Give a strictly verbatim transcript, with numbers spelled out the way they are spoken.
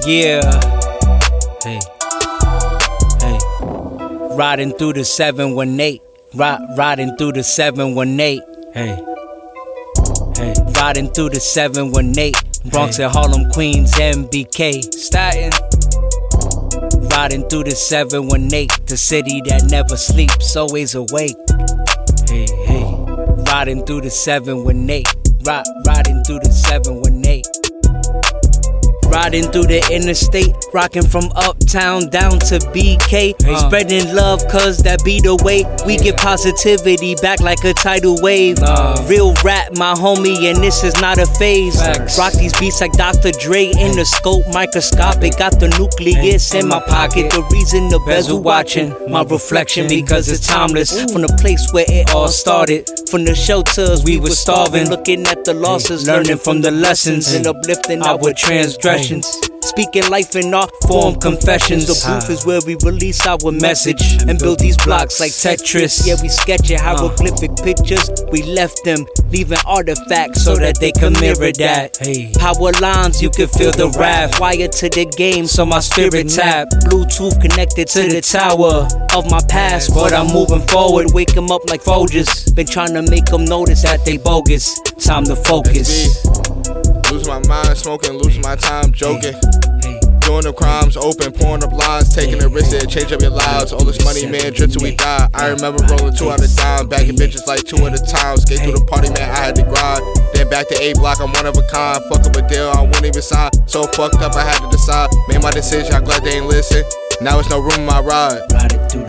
Yeah. Hey. Hey. Riding through the seven one eight. Ride, riding through the seven one eight. Hey. Hey. Riding through the seven one eight. Bronx hey. And Harlem, Queens, M B K, Staten. Riding through the seven one eight. The city that never sleeps, always awake. Hey, hey. Riding through the seven one eight. Ride, riding through the seven one eight. Riding through the interstate, rocking from uptown down to B K. Hey. Spreading love, cause that be the way. We yeah. Get positivity back like a tidal wave. Love. Real rap, my homie, and this is not a phase. Facts. Rock these beats like Doctor Dre in the scope, microscopic. Got the nucleus hey. In my pocket. The reason the bezel watching my reflection, because it's timeless. Ooh. From the place where it all started, from the shelters we were starving, looking at the losses, hey. Learning from the lessons, hey. And uplifting our transgressions. Speaking life in art form confessions. The booth is where we release our message and build these blocks like Tetris. Yeah, we sketch it, hieroglyphic pictures. We left them, leaving artifacts so that they can mirror that. Power lines, you can feel the wrath. Wired to the game, so my spirit tap. Bluetooth connected to the tower of my past, but I'm moving forward. Wake them up like Folgers. Been trying to make them notice that they bogus. Time to focus. Lose my mind, smoking, losing my time, joking. Doing the crimes, open, pouring up lines, taking a risk to change up your lives. All this money, man, drip till we die. I remember rolling two out of dime, bagging bitches like two at a time. Skate through the party, man, I had to grind. Then back to A block, I'm one of a kind. Fuck up a deal, I won't even sign. So fucked up, I had to decide. Made my decision, I'm glad they ain't listen. Now it's no room in my ride.